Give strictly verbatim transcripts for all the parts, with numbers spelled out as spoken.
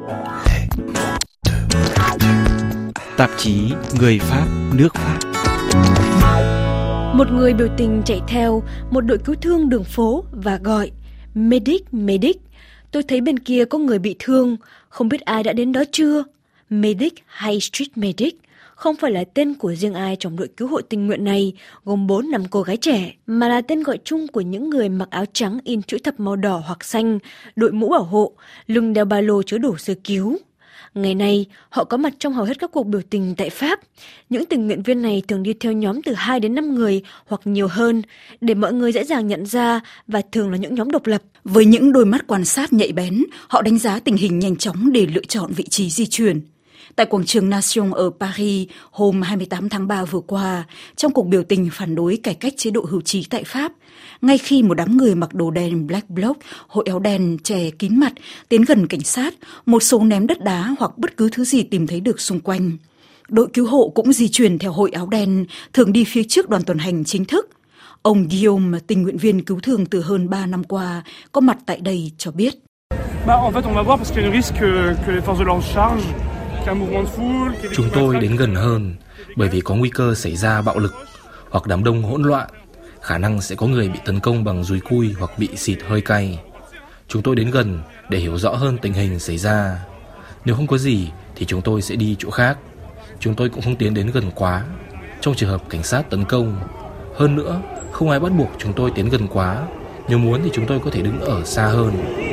Tạp chí Người Pháp, nước Pháp. Một người biểu tình chạy theo một đội cứu thương đường phố và gọi Medic, Medic. Tôi thấy bên kia có người bị thương, không biết ai đã đến đó chưa? Medic hay Street Medic không phải là tên của riêng ai trong đội cứu hộ tình nguyện này, gồm bốn năm cô gái trẻ, mà là tên gọi chung của những người mặc áo trắng in chữ thập màu đỏ hoặc xanh, đội mũ bảo hộ, lưng đeo ba lô chứa đồ sơ cứu. Ngày nay, họ có mặt trong hầu hết các cuộc biểu tình tại Pháp. Những tình nguyện viên này thường đi theo nhóm từ hai đến năm người hoặc nhiều hơn, để mọi người dễ dàng nhận ra, và thường là những nhóm độc lập. Với những đôi mắt quan sát nhạy bén, họ đánh giá tình hình nhanh chóng để lựa chọn vị trí di chuyển. Tại quảng trường Nation ở Paris hôm hai mươi tám tháng ba vừa qua, trong cuộc biểu tình phản đối cải cách chế độ hưu trí tại Pháp, ngay khi một đám người mặc đồ đen Black Bloc, hội áo đen che kín mặt tiến gần cảnh sát, một số ném đất đá hoặc bất cứ thứ gì tìm thấy được xung quanh. Đội cứu hộ cũng di chuyển theo hội áo đen, thường đi phía trước đoàn tuần hành chính thức. Ông Guillaume, tình nguyện viên cứu thương từ hơn ba năm qua, có mặt tại đây cho biết. Chúng tôi đến gần hơn bởi vì có nguy cơ xảy ra bạo lực hoặc đám đông hỗn loạn, khả năng sẽ có người bị tấn công bằng dùi cui hoặc bị xịt hơi cay. Chúng tôi đến gần để hiểu rõ hơn tình hình xảy ra. Nếu không có gì thì chúng tôi sẽ đi chỗ khác. Chúng tôi cũng không tiến đến gần quá trong trường hợp cảnh sát tấn công. Hơn nữa, không ai bắt buộc chúng tôi tiến gần quá. Nếu muốn thì chúng tôi có thể đứng ở xa hơn.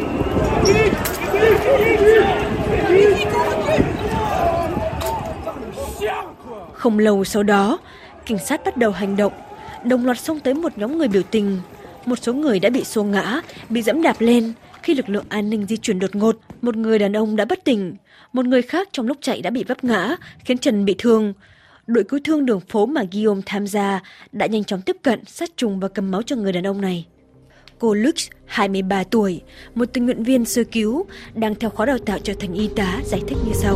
Không lâu sau đó, cảnh sát bắt đầu hành động, đồng loạt xông tới một nhóm người biểu tình. Một số người đã bị xô ngã, bị giẫm đạp lên. Khi lực lượng an ninh di chuyển đột ngột, một người đàn ông đã bất tỉnh. Một người khác trong lúc chạy đã bị vấp ngã, khiến chân bị thương. Đội cứu thương đường phố mà Guillaume tham gia đã nhanh chóng tiếp cận, sát trùng và cầm máu cho người đàn ông này. Cô Lux, hai mươi ba tuổi, một tình nguyện viên sơ cứu, đang theo khóa đào tạo trở thành y tá, giải thích như sau.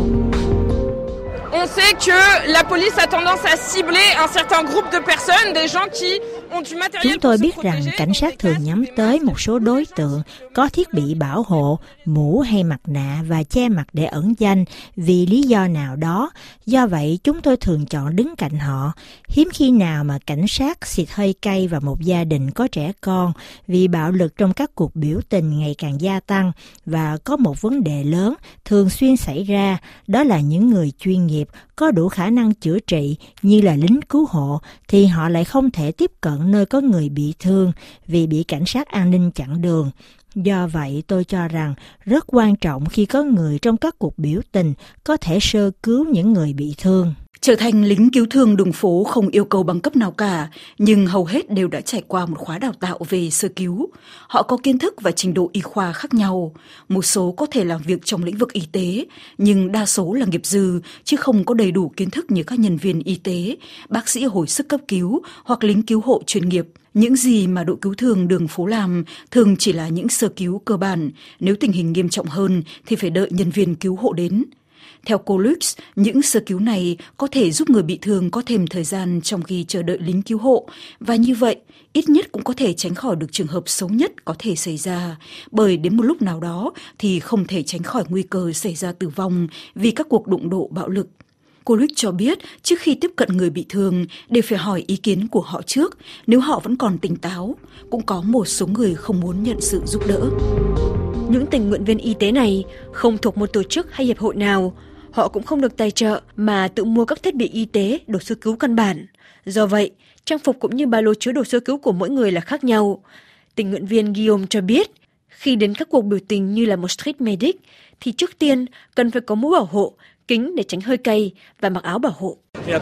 On sait que la police a tendance à cibler un certain groupe de personnes, des gens qui ont du matériel. Chúng tôi biết rằng cảnh sát thường nhắm tới một số đối tượng có thiết bị bảo hộ, mũ hay mặt nạ và che mặt để ẩn danh vì lý do nào đó. Do vậy, chúng tôi thường chọn đứng cạnh họ. Hiếm khi nào mà cảnh sát xịt hơi cay vào một gia đình có trẻ con, vì bạo lực trong các cuộc biểu tình ngày càng gia tăng và có một vấn đề lớn thường xuyên xảy ra, đó là những người chuyên nghiệp có đủ khả năng chữa trị như là lính cứu hộ thì họ lại không thể tiếp cận nơi có người bị thương vì bị cảnh sát an ninh chặn đường. Do vậy, tôi cho rằng rất quan trọng khi có người trong các cuộc biểu tình có thể sơ cứu những người bị thương. Trở thành lính cứu thương đường phố không yêu cầu bằng cấp nào cả, nhưng hầu hết đều đã trải qua một khóa đào tạo về sơ cứu. Họ có kiến thức và trình độ y khoa khác nhau. Một số có thể làm việc trong lĩnh vực y tế, nhưng đa số là nghiệp dư, chứ không có đầy đủ kiến thức như các nhân viên y tế, bác sĩ hồi sức cấp cứu hoặc lính cứu hộ chuyên nghiệp. Những gì mà đội cứu thương đường phố làm thường chỉ là những sơ cứu cơ bản. Nếu tình hình nghiêm trọng hơn thì phải đợi nhân viên cứu hộ đến. Theo cô Lux, những sơ cứu này có thể giúp người bị thương có thêm thời gian trong khi chờ đợi lính cứu hộ, và như vậy, ít nhất cũng có thể tránh khỏi được trường hợp xấu nhất có thể xảy ra, bởi đến một lúc nào đó thì không thể tránh khỏi nguy cơ xảy ra tử vong vì các cuộc đụng độ bạo lực. Cô Lux cho biết trước khi tiếp cận người bị thương đều phải hỏi ý kiến của họ trước, nếu họ vẫn còn tỉnh táo. Cũng có một số người không muốn nhận sự giúp đỡ. Những tình nguyện viên y tế này không thuộc một tổ chức hay hiệp hội nào. Họ cũng không được tài trợ mà tự mua các thiết bị y tế, đồ sơ cứu căn bản. Do vậy, trang phục cũng như ba lô chứa đồ sơ cứu của mỗi người là khác nhau. Tình nguyện viên Guillaume cho biết, khi đến các cuộc biểu tình như là một street medic, thì trước tiên cần phải có mũ bảo hộ, kính để tránh hơi cay và mặc áo bảo hộ.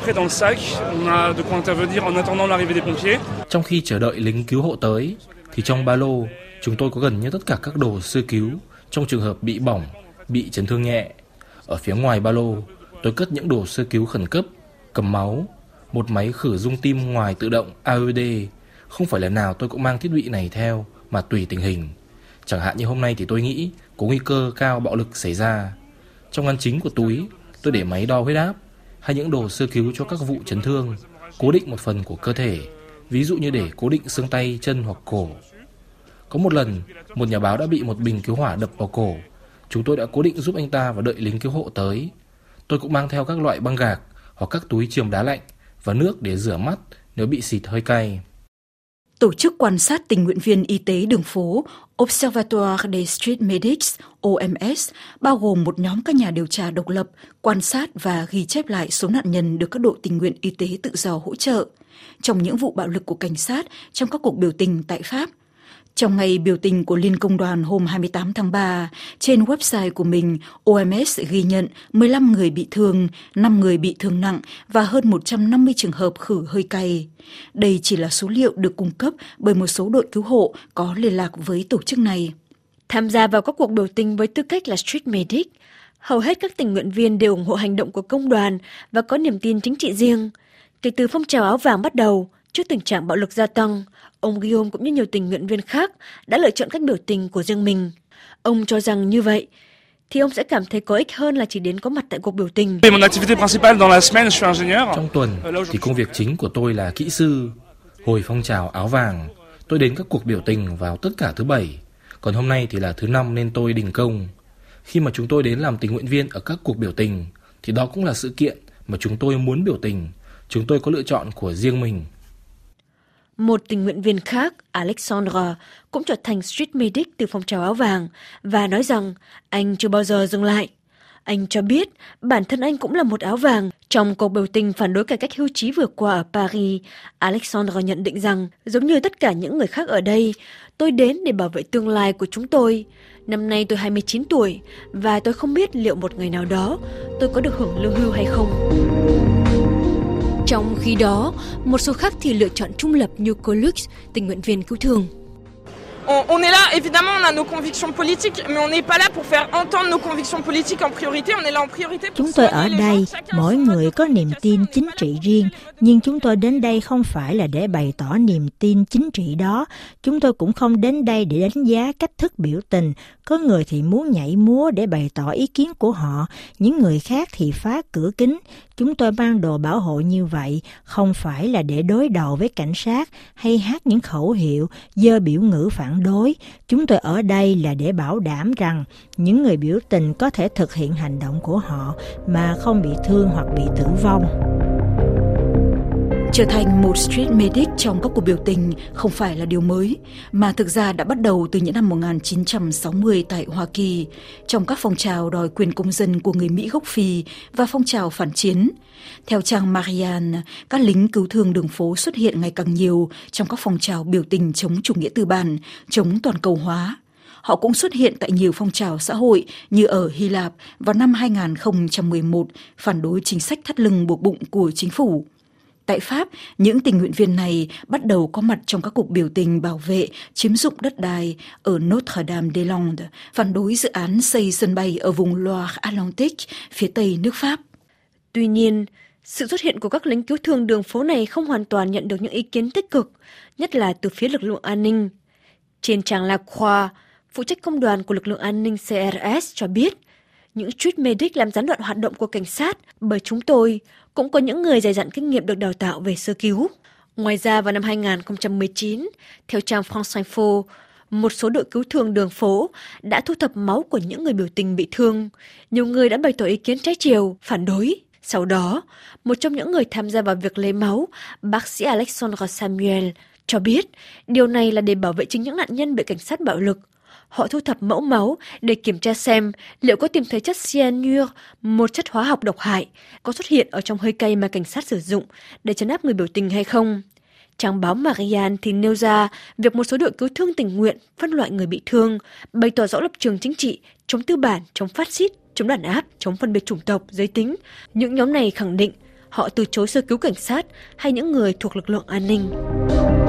Trong khi chờ đợi lính cứu hộ tới, thì trong ba lô chúng tôi có gần như tất cả các đồ sơ cứu trong trường hợp bị bỏng, bị chấn thương nhẹ. Ở phía ngoài ba lô, tôi cất những đồ sơ cứu khẩn cấp, cầm máu, một máy khử rung tim ngoài tự động a e đê. Không phải lần nào tôi cũng mang thiết bị này theo, mà tùy tình hình. Chẳng hạn như hôm nay thì tôi nghĩ có nguy cơ cao bạo lực xảy ra. Trong ngăn chính của túi, tôi để máy đo huyết áp hay những đồ sơ cứu cho các vụ chấn thương, cố định một phần của cơ thể, ví dụ như để cố định xương tay, chân hoặc cổ. Có một lần, một nhà báo đã bị một bình cứu hỏa đập vào cổ, chúng tôi đã cố định giúp anh ta và đợi lính cứu hộ tới. Tôi cũng mang theo các loại băng gạc hoặc các túi chườm đá lạnh và nước để rửa mắt nếu bị xịt hơi cay. Tổ chức quan sát tình nguyện viên y tế đường phố Observatoire des Street Medics O M S bao gồm một nhóm các nhà điều tra độc lập, quan sát và ghi chép lại số nạn nhân được các đội tình nguyện y tế tự do hỗ trợ trong những vụ bạo lực của cảnh sát trong các cuộc biểu tình tại Pháp. Trong ngày biểu tình của Liên Công đoàn hôm hai mươi tám tháng ba, trên website của mình, O M S ghi nhận mười lăm người bị thương, năm người bị thương nặng và hơn một trăm năm mươi trường hợp khử hơi cay. Đây chỉ là số liệu được cung cấp bởi một số đội cứu hộ có liên lạc với tổ chức này. Tham gia vào các cuộc biểu tình với tư cách là Street Medic, hầu hết các tình nguyện viên đều ủng hộ hành động của công đoàn và có niềm tin chính trị riêng. Kể từ phong trào áo vàng bắt đầu, trước tình trạng bạo lực gia tăng, ông Guillaume cũng như nhiều tình nguyện viên khác đã lựa chọn cách biểu tình của riêng mình. Ông cho rằng như vậy thì ông sẽ cảm thấy có ích hơn là chỉ đến có mặt tại cuộc biểu tình. Trong tuần thì công việc chính của tôi là kỹ sư. Hồi phong trào áo vàng, tôi đến các cuộc biểu tình vào tất cả thứ bảy. Còn hôm nay thì là thứ năm nên tôi đình công. Khi mà chúng tôi đến làm tình nguyện viên ở các cuộc biểu tình thì đó cũng là sự kiện mà chúng tôi muốn biểu tình. Chúng tôi có lựa chọn của riêng mình. Một tình nguyện viên khác, Alexandre, cũng trở thành Street Medic từ phong trào áo vàng và nói rằng anh chưa bao giờ dừng lại. Anh cho biết bản thân anh cũng là một áo vàng. Trong cuộc biểu tình phản đối cải cách hưu trí vừa qua ở Paris, Alexandre nhận định rằng giống như tất cả những người khác ở đây, tôi đến để bảo vệ tương lai của chúng tôi. Năm nay tôi hai mươi chín tuổi và tôi không biết liệu một ngày nào đó tôi có được hưởng lương hưu hay không. Trong khi đó, một số khác thì lựa chọn trung lập như Colux, tình nguyện viên cứu thương. On, on est là, évidemment, on a nos convictions politiques, mais on n'est pas là pour faire entendre nos convictions politiques en priorité, on est là en priorité pour Chúng tôi ở đây, mỗi người có niềm tin chính trị riêng, nhưng chúng tôi đến đây không phải là để bày tỏ niềm tin chính trị đó. Chúng tôi cũng không đến đây để đánh giá cách thức biểu tình. Có người thì muốn nhảy múa để bày tỏ ý kiến của họ, những người khác thì phá cửa kính. Chúng tôi mang đồ bảo hộ như vậy, không phải là để đối đầu với cảnh sát hay hát những khẩu hiệu, giơ biểu ngữ phản đối. Chúng tôi ở đây là để bảo đảm rằng những người biểu tình có thể thực hiện hành động của họ mà không bị thương hoặc bị tử vong. Trở thành một street medic trong các cuộc biểu tình không phải là điều mới, mà thực ra đã bắt đầu từ những năm một nghìn chín trăm sáu mươi tại Hoa Kỳ, trong các phong trào đòi quyền công dân của người Mỹ gốc Phi và phong trào phản chiến. Theo trang Marianne, các lính cứu thương đường phố xuất hiện ngày càng nhiều trong các phong trào biểu tình chống chủ nghĩa tư bản, chống toàn cầu hóa. Họ cũng xuất hiện tại nhiều phong trào xã hội như ở Hy Lạp vào năm hai nghìn không trăm mười một, phản đối chính sách thắt lưng buộc bụng của chính phủ. Tại Pháp, những tình nguyện viên này bắt đầu có mặt trong các cuộc biểu tình bảo vệ chiếm dụng đất đai ở Notre-Dame-des-Landes, phản đối dự án xây sân bay ở vùng Loire-Atlantique, phía tây nước Pháp. Tuy nhiên, sự xuất hiện của các lính cứu thương đường phố này không hoàn toàn nhận được những ý kiến tích cực, nhất là từ phía lực lượng an ninh. Trên trang La Croix, phụ trách công đoàn của lực lượng an ninh C R S cho biết, những street medic làm gián đoạn hoạt động của cảnh sát bởi chúng tôi cũng có những người dày dặn kinh nghiệm được đào tạo về sơ cứu. Ngoài ra vào năm hai nghìn không trăm mười chín, theo trang France Info, một số đội cứu thương đường phố đã thu thập máu của những người biểu tình bị thương. Nhiều người đã bày tỏ ý kiến trái chiều, phản đối. Sau đó, một trong những người tham gia vào việc lấy máu, bác sĩ Alexandre Samuel, cho biết điều này là để bảo vệ chính những nạn nhân bị cảnh sát bạo lực. Họ thu thập mẫu máu để kiểm tra xem liệu có tìm thấy chất cyanure, một chất hóa học độc hại, có xuất hiện ở trong hơi cay mà cảnh sát sử dụng để trấn áp người biểu tình hay không. Trang báo Marianne thì nêu ra việc một số đội cứu thương tình nguyện phân loại người bị thương, bày tỏ rõ lập trường chính trị, chống tư bản, chống phát xít, chống đàn áp, chống phân biệt chủng tộc, giới tính. Những nhóm này khẳng định họ từ chối sơ cứu cảnh sát hay những người thuộc lực lượng an ninh.